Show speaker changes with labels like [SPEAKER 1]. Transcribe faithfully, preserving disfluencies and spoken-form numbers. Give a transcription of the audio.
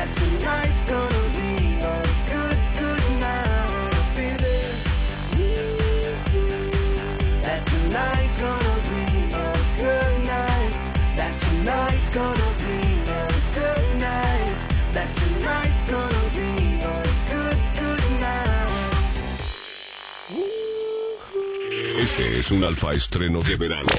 [SPEAKER 1] that tonight's gonna be a good, good night, baby. That tonight's gonna be a good night. That tonight's gonna be a good night. That tonight's gonna be a good, good night.
[SPEAKER 2] Este es un alfa estreno de verano.